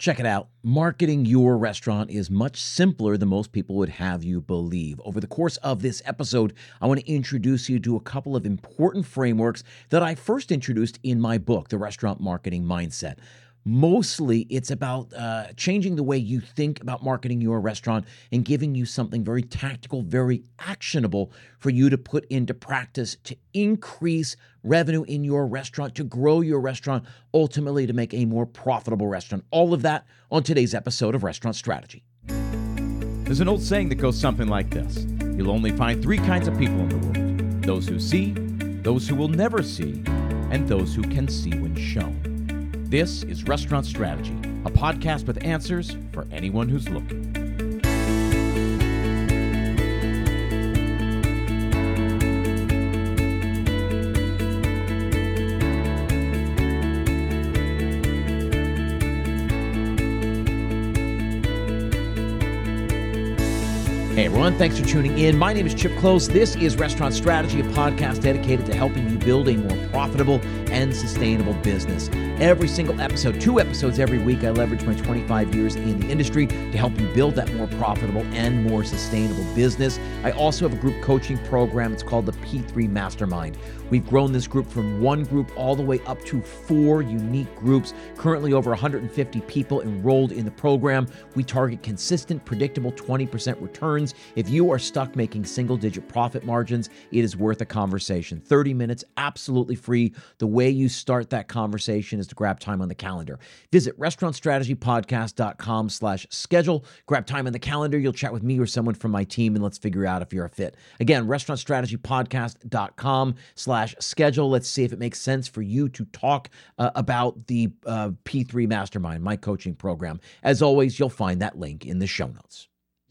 Check it out. Marketing your restaurant is much simpler than most people would have you believe. Over the course of this episode, I want to introduce you to a couple of important frameworks that I first introduced in my book, The Restaurant Marketing Mindset. Mostly, it's about changing the way you think about marketing your restaurant and giving you something very tactical, very actionable for you to put into practice to increase revenue in your restaurant, to grow your restaurant, ultimately to make a more profitable restaurant. All of that on today's episode of Restaurant Strategy. There's an old saying that goes something like this: you'll only find three kinds of people in the world: those who see, those who will never see, and those who can see when shown. This is Restaurant Strategy, a podcast with answers for anyone who's looking. Hey everyone, thanks for tuning in. My name is Chip Close. This is Restaurant Strategy, a podcast dedicated to helping you build a more profitable and sustainable business. Every single episode, 2 episodes every week, I leverage my 25 years in the industry to help you build that more profitable and more sustainable business. I also have a group coaching program. It's called the P3 Mastermind. We've grown this group from 1 group all the way up to 4 unique groups. Currently over 150 people enrolled in the program. We target consistent, predictable 20% returns. If you are stuck making single-digit profit margins, it is worth a conversation. 30 minutes, absolutely free. The way you start that conversation is to grab time on the calendar. Visit restaurantstrategypodcast.com/schedule. Grab time on the calendar. You'll chat with me or someone from my team, and let's figure out if you're a fit. Again, restaurantstrategypodcast.com/schedule. Let's see if it makes sense for you to talk about the P3 Mastermind, my coaching program. As always, you'll find that link in the show notes.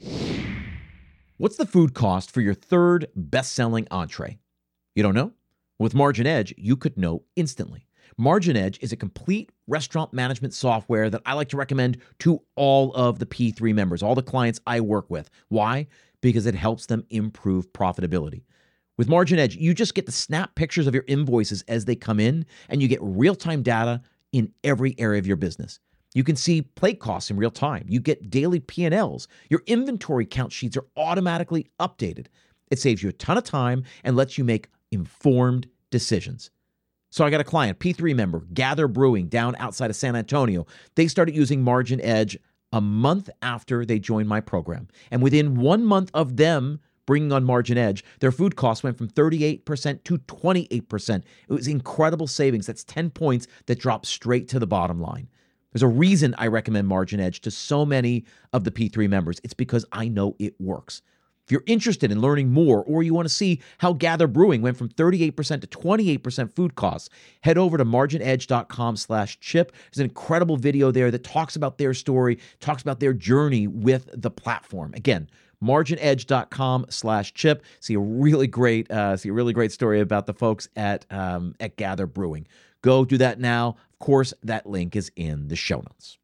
What's the food cost for your 3rd best-selling entree? You don't know? With Margin Edge, you could know instantly. Margin Edge is a complete restaurant management software that I like to recommend to all of the P3 members, all the clients I work with. Why? Because it helps them improve profitability. With Margin Edge, you just get to snap pictures of your invoices as they come in, and you get real-time data in every area of your business. You can see plate costs in real time. You get daily P&Ls. Your inventory count sheets are automatically updated. It saves you a ton of time and lets you make informed decisions. So I got a client, P3 member, Gather Brewing, down outside of San Antonio. They started using Margin Edge a month after they joined my program. And within 1 month of them bringing on Margin Edge, their food costs went from 38% to 28%. It was incredible savings. That's 10 points that drop straight to the bottom line. There's a reason I recommend Margin Edge to so many of the P3 members. It's because I know it works. If you're interested in learning more, or you want to see how Gather Brewing went from 38% to 28% food costs, head over to marginedge.com/chip. There's an incredible video there that talks about their story, talks about their journey with the platform. Again, marginedge.com/chip. See a really great story about the folks at Gather Brewing. Go do that now. Of course, that link is in the show notes.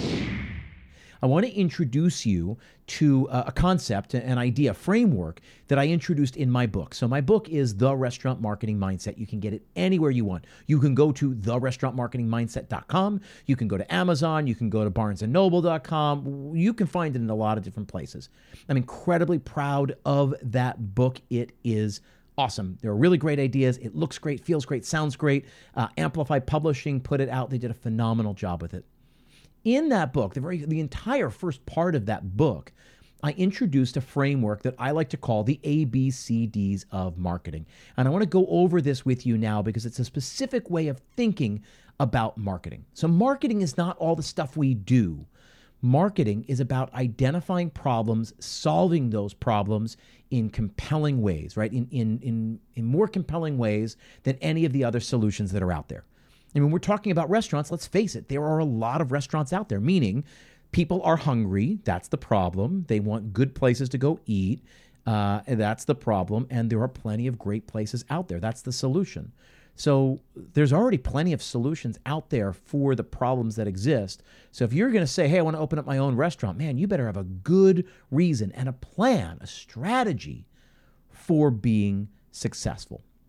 I want to introduce you to a concept, an idea, a framework that I introduced in my book. So my book is The Restaurant Marketing Mindset. You can get it anywhere you want. You can go to therestaurantmarketingmindset.com. You can go to Amazon. You can go to barnesandnoble.com. You can find it in a lot of different places. I'm incredibly proud of that book. It is awesome. There are really great ideas. It looks great, feels great, sounds great. Amplify Publishing put it out. They did a phenomenal job with it. In that book, the entire first part of that book, I introduced a framework that I like to call the ABCDs of marketing. And I want to go over this with you now because it's a specific way of thinking about marketing. So marketing is not all the stuff we do. Marketing is about identifying problems, solving those problems in compelling ways, right? In more compelling ways than any of the other solutions that are out there. And when we're talking about restaurants, let's face it, there are a lot of restaurants out there, meaning people are hungry. That's the problem. They want good places to go eat. And that's the problem. And there are plenty of great places out there. That's the solution. So there's already plenty of solutions out there for the problems that exist. So if you're going to say, hey, I want to open up my own restaurant, man, you better have a good reason and a plan, a strategy for being successful.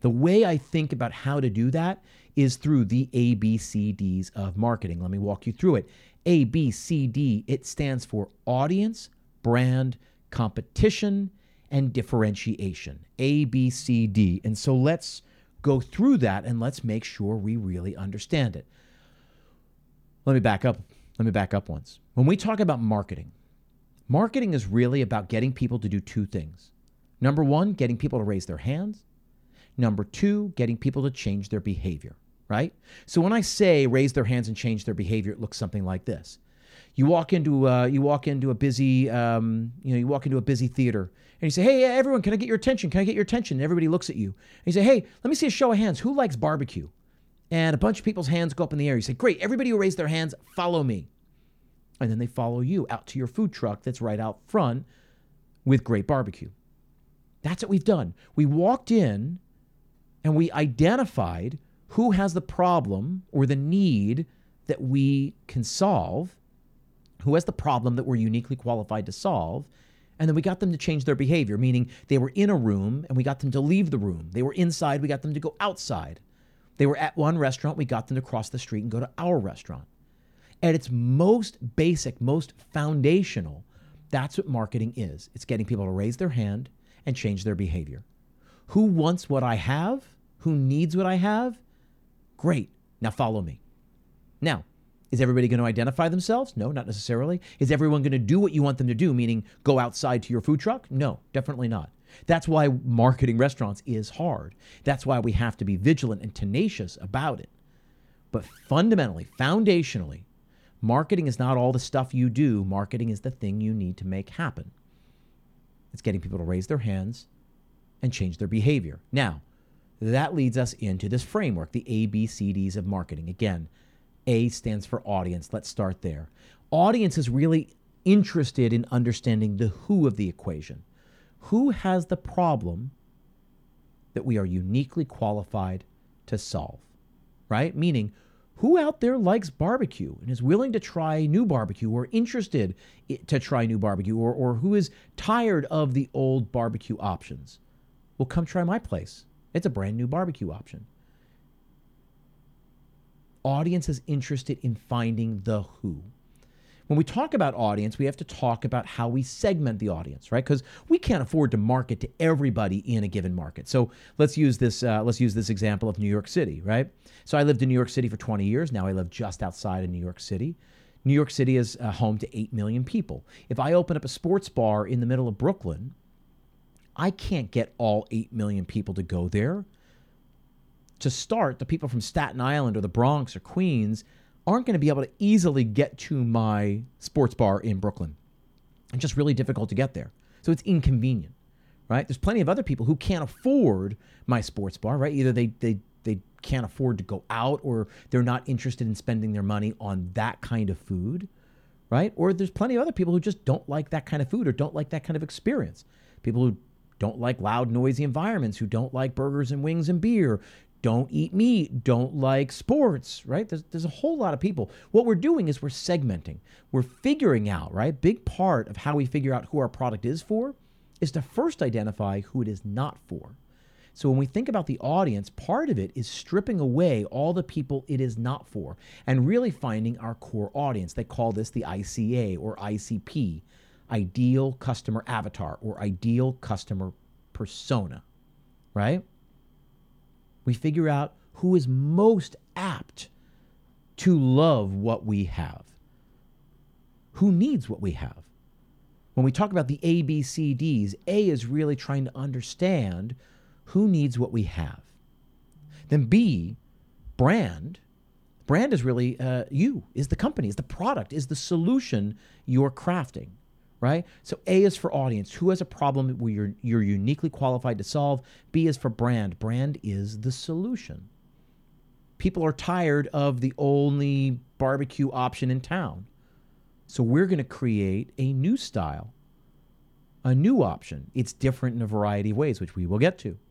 The way I think about how to do that is through the ABCDs of marketing. Let me walk you through it. ABCD, it stands for audience, brand, competition, and differentiation. ABCD. And so let's go through that and let's make sure we really understand it. Let me back up once. When we talk about marketing, marketing is really about getting people to do two things. Number one, getting people to raise their hands. Number two, getting people to change their behavior, right? So when I say raise their hands and change their behavior, it looks something like this. You walk into a busy theater and you say, hey, everyone, can I get your attention? Can I get your attention? And everybody looks at you. And you say, hey, let me see a show of hands. Who likes barbecue? And a bunch of people's hands go up in the air. You say, great, everybody who raised their hands, follow me. And then they follow you out to your food truck that's right out front with great barbecue. That's what we've done. We walked in and we identified who has the problem or the need that we can solve, who has the problem that we're uniquely qualified to solve, and then we got them to change their behavior, meaning they were in a room and we got them to leave the room. They were inside, we got them to go outside. They were at one restaurant, we got them to cross the street and go to our restaurant. At its most basic, most foundational, that's what marketing is. It's getting people to raise their hand and change their behavior. Who wants what I have? Who needs what I have? Great. Now follow me. Now, is everybody going to identify themselves? No, not necessarily. Is everyone going to do what you want them to do, meaning go outside to your food truck? No, definitely not. That's why marketing restaurants is hard. That's why we have to be vigilant and tenacious about it. But fundamentally, foundationally, marketing is not all the stuff you do. Marketing is the thing you need to make happen. It's getting people to raise their hands and change their behavior. Now, that leads us into this framework, the ABCDs of marketing. Again, A stands for audience. Let's start there. Audience is really interested in understanding the who of the equation. Who has the problem that we are uniquely qualified to solve, right? Meaning, who out there likes barbecue and is willing to try new barbecue or interested to try new barbecue or who is tired of the old barbecue options? Well, come try my place. It's a brand new barbecue option. Audience is interested in finding the who. When we talk about audience, we have to talk about how we segment the audience, right? Because we can't afford to market to everybody in a given market. So let's use this example of New York City, right? So I lived in New York City for 20 years. Now I live just outside of New York City. New York City is home to 8 million people. If I open up a sports bar in the middle of Brooklyn, I can't get all 8 million people to go there. To start, the people from Staten Island or the Bronx or Queens aren't going to be able to easily get to my sports bar in Brooklyn. It's just really difficult to get there. So it's inconvenient, right? There's plenty of other people who can't afford my sports bar, right? Either they can't afford to go out or they're not interested in spending their money on that kind of food, right? Or there's plenty of other people who just don't like that kind of food or don't like that kind of experience. People who don't like loud, noisy environments, who don't like burgers and wings and beer, don't eat meat, don't like sports, right? There's a whole lot of people. What we're doing is we're segmenting. We're figuring out, right? Big part of how we figure out who our product is for is to first identify who it is not for. So when we think about the audience, part of it is stripping away all the people it is not for and really finding our core audience. They call this the ICA or ICP, Ideal Customer Avatar or Ideal Customer Persona, right? We figure out who is most apt to love what we have. Who needs what we have? When we talk about the ABCDs, A is really trying to understand who needs what we have. Then B, brand. Brand is really you, is the company, is the product, is the solution you're crafting. Right? So A is for audience. Who has a problem where you're uniquely qualified to solve? B is for brand. Brand is the solution. People are tired of the only barbecue option in town. So we're going to create a new style, a new option. It's different in a variety of ways, which we will get to.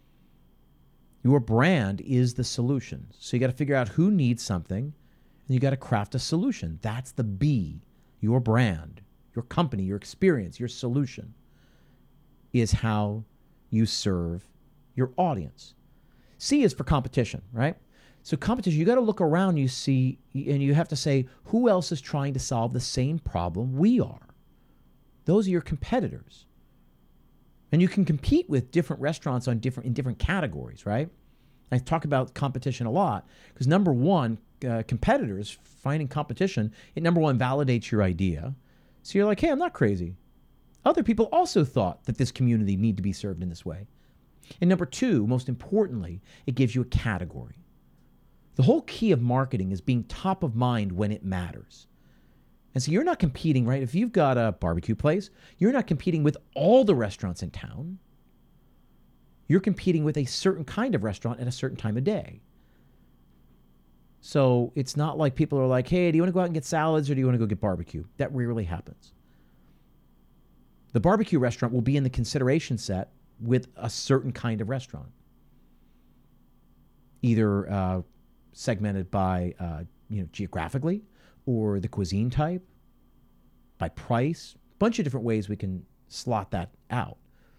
Your brand is the solution. So you got to figure out who needs something, and you got to craft a solution. That's the B, your brand. Your company, your experience, your solution is how you serve your audience. C is for competition, right? So competition, you got to look around, you see, and you have to say, who else is trying to solve the same problem we are? Those are your competitors. And you can compete with different restaurants in different categories, right? I talk about competition a lot because number one, competitors finding competition, it number one validates your idea. So you're like, hey, I'm not crazy. Other people also thought that this community need to be served in this way. And number two, most importantly, it gives you a category. The whole key of marketing is being top of mind when it matters. And so you're not competing, right? If you've got a barbecue place, you're not competing with all the restaurants in town. You're competing with a certain kind of restaurant at a certain time of day. So it's not like people are like, hey, do you want to go out and get salads or do you want to go get barbecue? That rarely happens. The barbecue restaurant will be in the consideration set with a certain kind of restaurant. Either segmented by geographically or the cuisine type, by price, a bunch of different ways we can slot that out.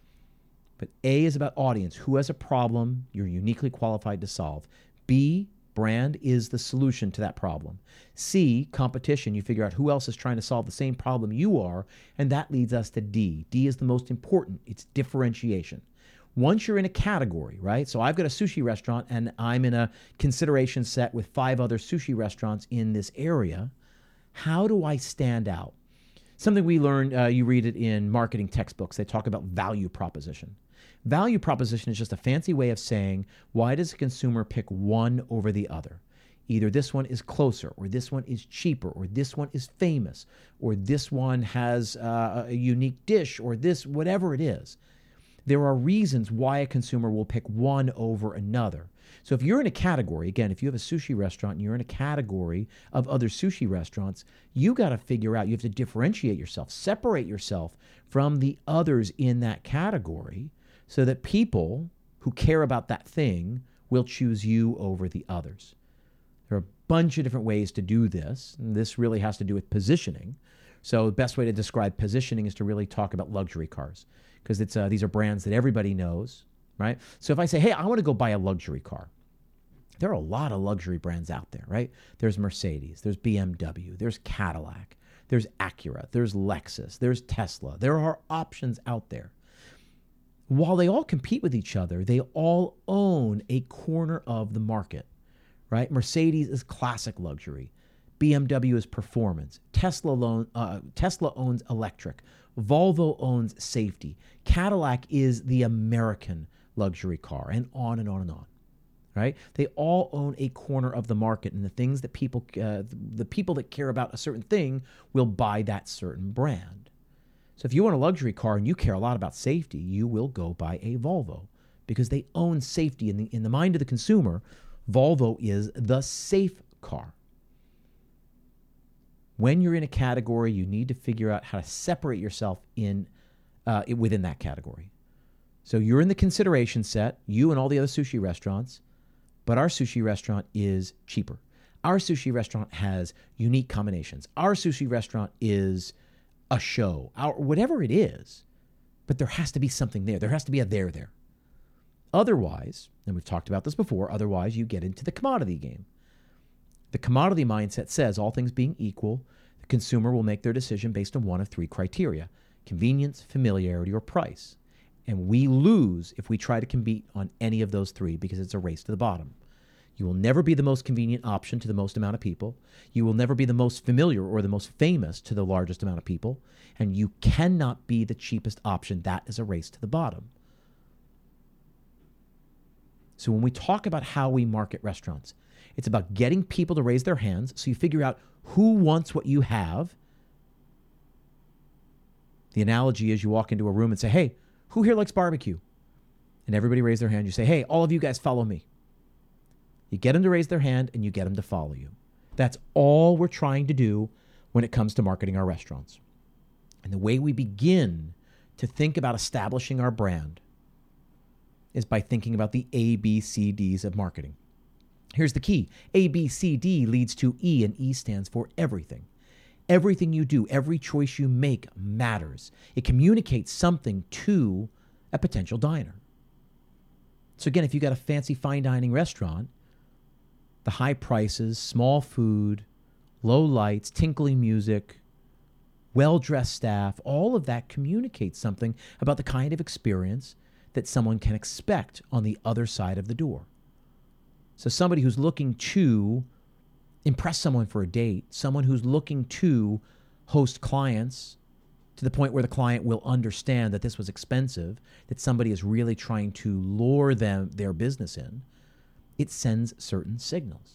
But A is about audience. Who has a problem you're uniquely qualified to solve? B, brand is the solution to that problem. C, competition. You figure out who else is trying to solve the same problem you are, and that leads us to D. D is the most important. It's differentiation. Once you're in a category, right? So I've got a sushi restaurant and I'm in a consideration set with 5 other sushi restaurants in this area. How do I stand out? Something we learned, you read it in marketing textbooks. They talk about value proposition. Value proposition is just a fancy way of saying, why does a consumer pick one over the other? Either this one is closer, or this one is cheaper, or this one is famous, or this one has a unique dish, or this, whatever it is. There are reasons why a consumer will pick one over another. So if you're in a category, again, if you have a sushi restaurant and you're in a category of other sushi restaurants, you got to figure out, you have to differentiate yourself, separate yourself from the others in that category so that people who care about that thing will choose you over the others. There are a bunch of different ways to do this, and this really has to do with positioning. So the best way to describe positioning is to really talk about luxury cars, because these are brands that everybody knows, right? So if I say, hey, I want to go buy a luxury car, there are a lot of luxury brands out there, right? There's Mercedes, there's BMW, there's Cadillac, there's Acura, there's Lexus, there's Tesla. There are options out there. While they all compete with each other, they all own a corner of the market, right? Mercedes is classic luxury. BMW is performance. Tesla owns electric. Volvo owns safety. Cadillac is the American luxury car, and on and on and on, right? They all own a corner of the market, and the things that the people that care about a certain thing will buy that certain brand. So if you want a luxury car and you care a lot about safety, you will go buy a Volvo because they own safety. In the mind of the consumer, Volvo is the safe car. When you're in a category, you need to figure out how to separate yourself within that category. So you're in the consideration set, you and all the other sushi restaurants, but our sushi restaurant is cheaper. Our sushi restaurant has unique combinations. Our sushi restaurant is a show, whatever it is, but there has to be something there. There has to be a there. Otherwise, and we've talked about this before, otherwise you get into the commodity game. The commodity mindset says, all things being equal, the consumer will make their decision based on one of 3 criteria: convenience, familiarity, or price. And we lose if we try to compete on any of those 3 because it's a race to the bottom. You will never be the most convenient option to the most amount of people. You will never be the most familiar or the most famous to the largest amount of people. And you cannot be the cheapest option. That is a race to the bottom. So when we talk about how we market restaurants, it's about getting people to raise their hands. So you figure out who wants what you have. The analogy is you walk into a room and say, hey, who here likes barbecue? And everybody raise their hand. You say, hey, all of you guys follow me. You get them to raise their hand and you get them to follow you. That's all we're trying to do when it comes to marketing our restaurants. And the way we begin to think about establishing our brand is by thinking about the ABCDs of marketing. Here's the key. ABCD leads to E, and E stands for everything. Everything you do, every choice you make matters. It communicates something to a potential diner. So again, if you got a fancy fine dining restaurant, the high prices, small food, low lights, tinkly music, well-dressed staff, all of that communicates something about the kind of experience that someone can expect on the other side of the door. So somebody who's looking to impress someone for a date, someone who's looking to host clients to the point where the client will understand that this was expensive, that somebody is really trying to lure their business in, it sends certain signals.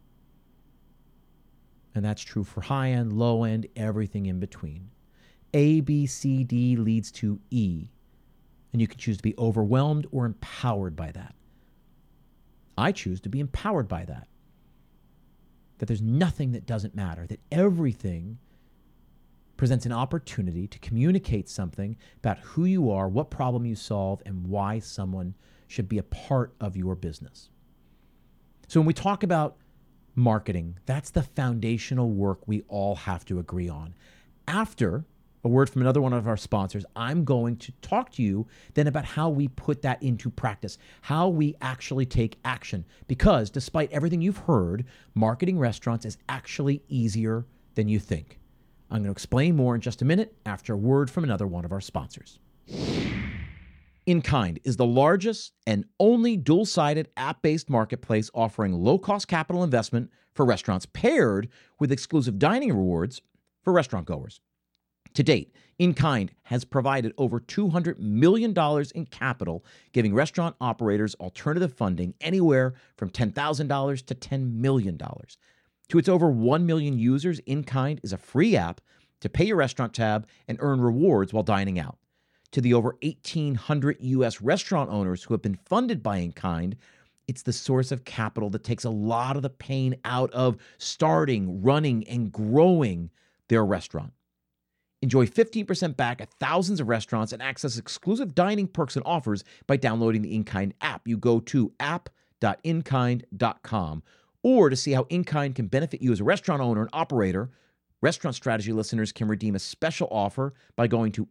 And that's true for high end, low end, everything in between. A, B, C, D leads to E. And you can choose to be overwhelmed or empowered by that. I choose to be empowered by that. That there's nothing that doesn't matter, that everything presents an opportunity to communicate something about who you are, what problem you solve, and why someone should be a part of your business. So when we talk about marketing, that's the foundational work we all have to agree on. After a word from another one of our sponsors, I'm going to talk to you then about how we put that into practice, how we actually take action. Because despite everything you've heard, marketing restaurants is actually easier than you think. I'm going to explain more in just a minute after a word from another one of our sponsors. InKind is the largest and only dual-sided app-based marketplace offering low-cost capital investment for restaurants paired with exclusive dining rewards for restaurant goers. To date, InKind has provided over $200 million in capital, giving restaurant operators alternative funding anywhere from $10,000 to $10 million. To its over 1 million users, InKind is a free app to pay your restaurant tab and earn rewards while dining out. To the over 1,800 U.S. restaurant owners who have been funded by InKind, it's the source of capital that takes a lot of the pain out of starting, running, and growing their restaurant. Enjoy 15% back at thousands of restaurants and access exclusive dining perks and offers by downloading the InKind app. You go to app.inkind.com. Or to see how InKind can benefit you as a restaurant owner and operator, Restaurant Strategy listeners can redeem a special offer by going to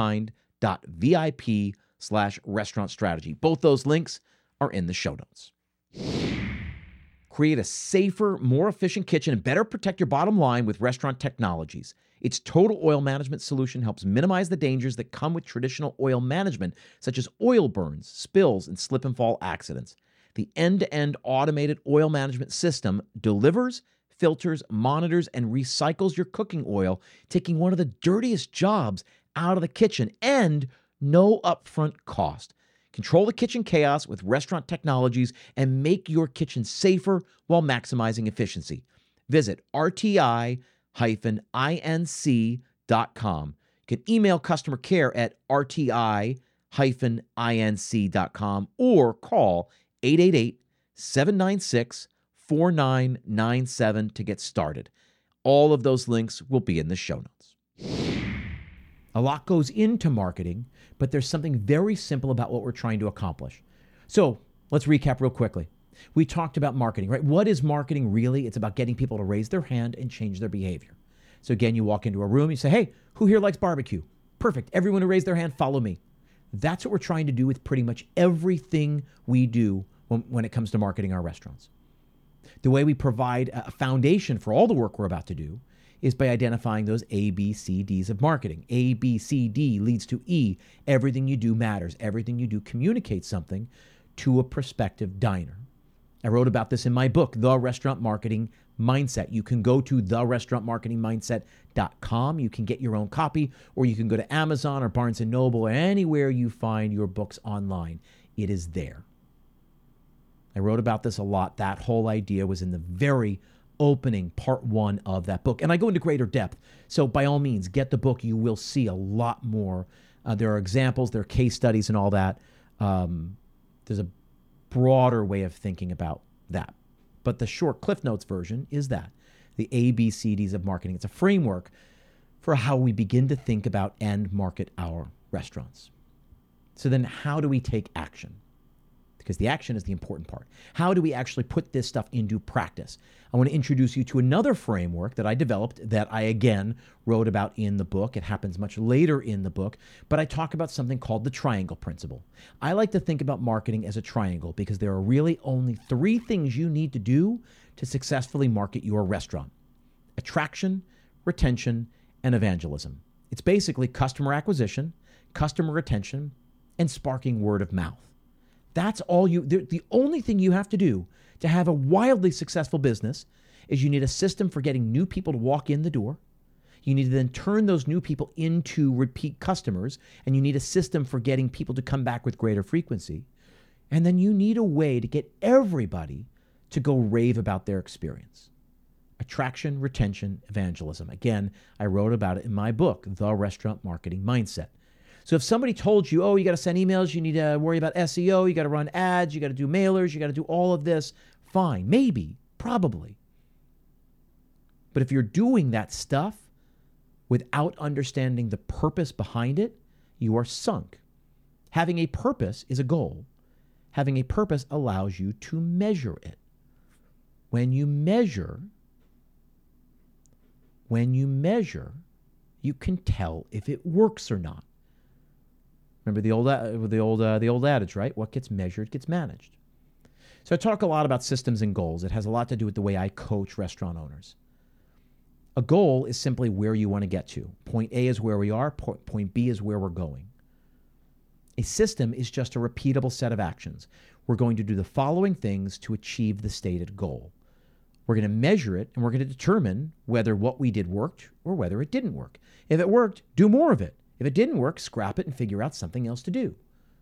inkind.vip/restaurant strategy. Both those links are in the show notes. Create a safer, more efficient kitchen and better protect your bottom line with Restaurant Technologies. Its total oil management solution helps minimize the dangers that come with traditional oil management, such as oil burns, spills, and slip and fall accidents. The end-to-end automated oil management system delivers, filters, monitors, and recycles your cooking oil, taking one of the dirtiest jobs out of the kitchen and no upfront cost. Control the kitchen chaos with Restaurant Technologies and make your kitchen safer while maximizing efficiency. Visit rti-inc.com. You can email customer care at rti-inc.com or call 888-796-4997 to get started. All of those links will be in the show notes. A lot goes into marketing, but there's something very simple about what we're trying to accomplish. So let's recap real quickly. We talked about marketing, right? What is marketing really? It's about getting people to raise their hand and change their behavior. So again, you walk into a room, you say, hey, who here likes barbecue? Perfect. Everyone who raised their hand, follow me. That's what we're trying to do with pretty much everything we do when it comes to marketing our restaurants. The way we provide a foundation for all the work we're about to do is by identifying those A, B, C, Ds of marketing. A, B, C, D leads to E. Everything you do matters. Everything you do communicates something to a prospective diner. I wrote about this in my book, The Restaurant Marketing Mindset. You can go to therestaurantmarketingmindset.com. You can get your own copy, or you can go to Amazon or Barnes & Noble or anywhere you find your books online. It is there. I wrote about this a lot. That whole idea was in the very opening part 1 of that book. And I go into greater depth. So by all means, get the book. You will see a lot more. There are examples, there are case studies and all that. There's a broader way of thinking about that. But the short Cliff Notes version is that, the ABCDs of marketing. It's a framework for how we begin to think about and market our restaurants. So then how do we take action? because the action is the important part. How do we actually put this stuff into practice? I want to introduce you to another framework that I developed that I, again, wrote about in the book. It happens much later in the book, but I talk about something called the triangle principle. I like to think about marketing as a triangle because there are really only 3 things you need to do to successfully market your restaurant: attraction, retention, and evangelism. It's basically customer acquisition, customer retention, and sparking word of mouth. That's all the only thing you have to do to have a wildly successful business is you need a system for getting new people to walk in the door. You need to then turn those new people into repeat customers, and you need a system for getting people to come back with greater frequency. And then you need a way to get everybody to go rave about their experience. Attraction, retention, evangelism. Again, I wrote about it in my book, The Restaurant Marketing Mindset. So if somebody told you, oh, you got to send emails, you need to worry about SEO, you got to run ads, you got to do mailers, you got to do all of this, fine, maybe, probably. But if you're doing that stuff without understanding the purpose behind it, you are sunk. Having a purpose is a goal. Having a purpose allows you to measure it. When you measure, you can tell if it works or not. Remember the old adage, right? What gets measured gets managed. So I talk a lot about systems and goals. It has a lot to do with the way I coach restaurant owners. A goal is simply where you want to get to. Point A is where we are. Point B is where we're going. A system is just a repeatable set of actions. We're going to do the following things to achieve the stated goal. We're going to measure it, and we're going to determine whether what we did worked or whether it didn't work. If it worked, do more of it. If it didn't work, scrap it and figure out something else to do.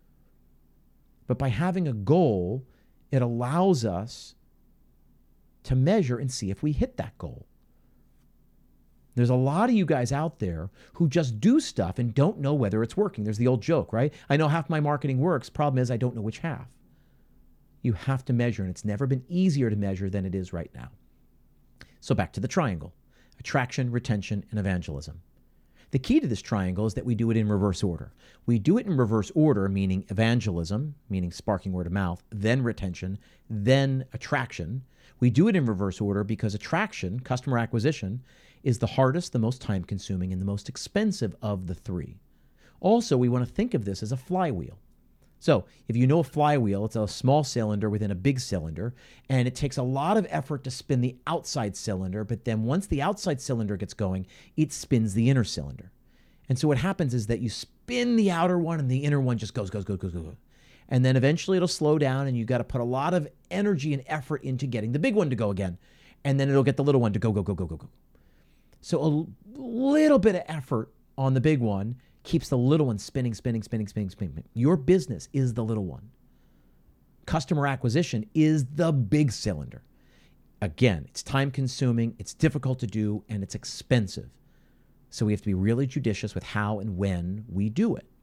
But by having a goal, it allows us to measure and see if we hit that goal. There's a lot of you guys out there who just do stuff and don't know whether it's working. There's the old joke, right? I know half my marketing works. Problem is, I don't know which half. You have to measure, and it's never been easier to measure than it is right now. So back to the triangle: attraction, retention, and evangelism. The key to this triangle is that we do it in reverse order. We do it in reverse order, meaning evangelism, meaning sparking word of mouth, then retention, then attraction. We do it in reverse order because attraction, customer acquisition, is the hardest, the most time-consuming, and the most expensive of the 3. Also, we want to think of this as a flywheel. So if you know a flywheel, it's a small cylinder within a big cylinder, and it takes a lot of effort to spin the outside cylinder, but then once the outside cylinder gets going, it spins the inner cylinder. And so what happens is that you spin the outer one, and the inner one just goes. And then eventually it'll slow down, and you've got to put a lot of energy and effort into getting the big one to go again. And then it'll get the little one to go. So a little bit of effort on the big one keeps the little one spinning. Your business is the little one. Customer acquisition is the big cylinder. Again, it's time consuming, it's difficult to do, and it's expensive. So we have to be really judicious with how and when we do it.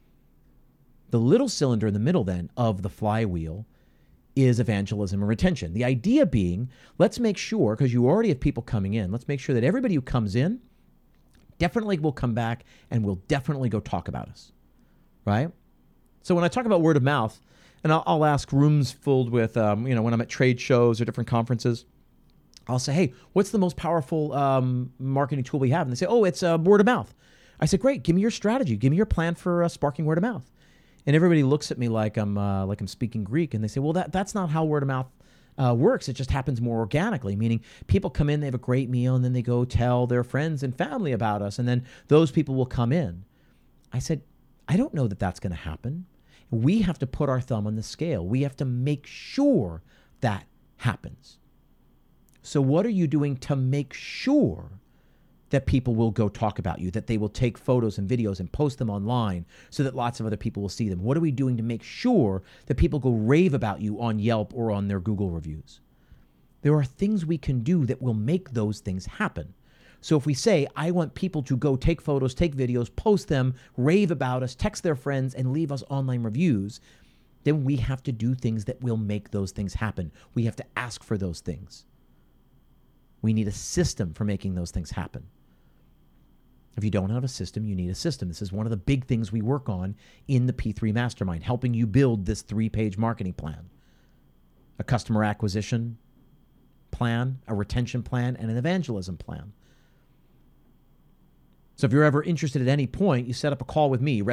The little cylinder in the middle then of the flywheel is evangelism and retention. The idea being, let's make sure, because you already have people coming in, let's make sure that everybody who comes in definitely will come back and will definitely go talk about us, right? So when I talk about word of mouth, and I'll ask rooms filled with, when I'm at trade shows or different conferences, I'll say, hey, what's the most powerful marketing tool we have? And they say, oh, it's word of mouth. I said, great, give me your strategy. Give me your plan for sparking word of mouth. And everybody looks at me like I'm speaking Greek, and they say, well, that's not how word of mouth works. It just happens more organically, meaning people come in, they have a great meal, and then they go tell their friends and family about us, and then those people will come in. I said, I don't know that that's going to happen. We have to put our thumb on the scale. We have to make sure that happens. So what are you doing to make sure that people will go talk about you, that they will take photos and videos and post them online so that lots of other people will see them? What are we doing to make sure that people go rave about you on Yelp or on their Google reviews? There are things we can do that will make those things happen. So if we say, I want people to go take photos, take videos, post them, rave about us, text their friends, and leave us online reviews, then we have to do things that will make those things happen. We have to ask for those things. We need a system for making those things happen. If you don't have a system, you need a system. This is one of the big things we work on in the P3 Mastermind, helping you build this 3-page marketing plan. A customer acquisition plan, a retention plan, and an evangelism plan. So if you're ever interested at any point, you set up a call with me,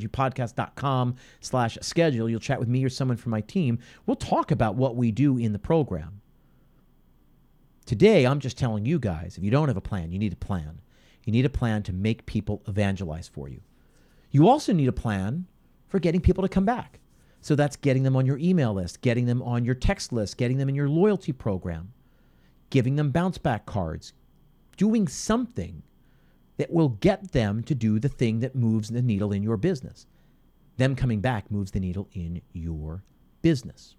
restaurantstrategypodcast.com/schedule. You'll chat with me or someone from my team. We'll talk about what we do in the program. Today, I'm just telling you guys, if you don't have a plan, you need a plan. You need a plan to make people evangelize for you. You also need a plan for getting people to come back. So that's getting them on your email list, getting them on your text list, getting them in your loyalty program, giving them bounce back cards, doing something that will get them to do the thing that moves the needle in your business. Them coming back moves the needle in your business.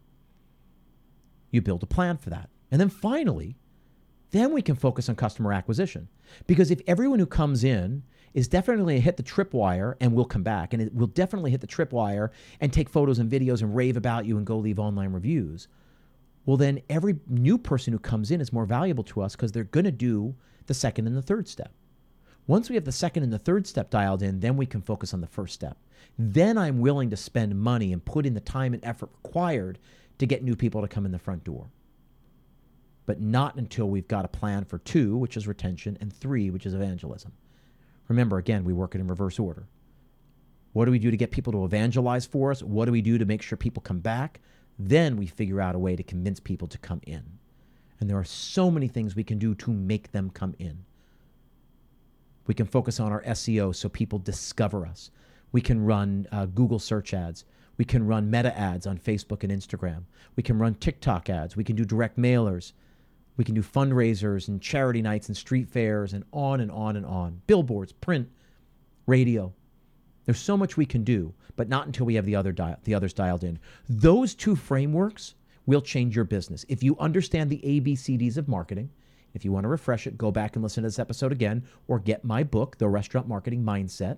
You build a plan for that. And then finally, then we can focus on customer acquisition. Because if everyone who comes in is definitely hit the tripwire and will come back, and it will definitely hit the tripwire and take photos and videos and rave about you and go leave online reviews, well, then every new person who comes in is more valuable to us because they're going to do the second and the third step. Once we have the second and the third step dialed in, then we can focus on the first step. Then I'm willing to spend money and put in the time and effort required to get new people to come in the front door. But not until we've got a plan for 2, which is retention, and 3, which is evangelism. Remember, again, we work it in reverse order. What do we do to get people to evangelize for us? What do we do to make sure people come back? Then we figure out a way to convince people to come in. And there are so many things we can do to make them come in. We can focus on our SEO so people discover us. We can run Google search ads. We can run meta ads on Facebook and Instagram. We can run TikTok ads. We can do direct mailers. We can do fundraisers and charity nights and street fairs and on and on and on. Billboards, print, radio. There's so much we can do, but not until we have the others dialed in. Those 2 frameworks will change your business. If you understand the ABCDs of marketing, if you want to refresh it, go back and listen to this episode again, or get my book, The Restaurant Marketing Mindset.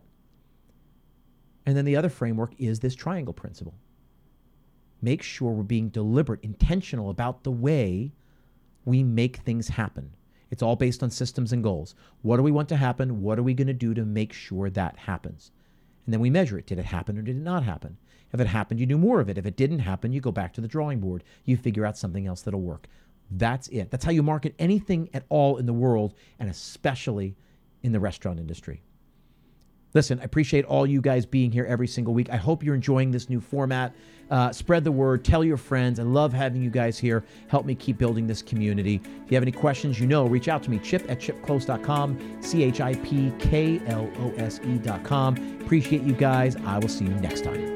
And then the other framework is this triangle principle. Make sure we're being deliberate, intentional about the way we make things happen. It's all based on systems and goals. What do we want to happen? What are we going to do to make sure that happens? And then we measure it. Did it happen or did it not happen? If it happened, you do more of it. If it didn't happen, you go back to the drawing board. You figure out something else that'll work. That's it. That's how you market anything at all in the world, and especially in the restaurant industry. Listen, I appreciate all you guys being here every single week. I hope you're enjoying this new format. Spread the word. Tell your friends. I love having you guys here. Help me keep building this community. If you have any questions, reach out to me, chip@chipclose.com, CHIPKLOSE.com. Appreciate you guys. I will see you next time.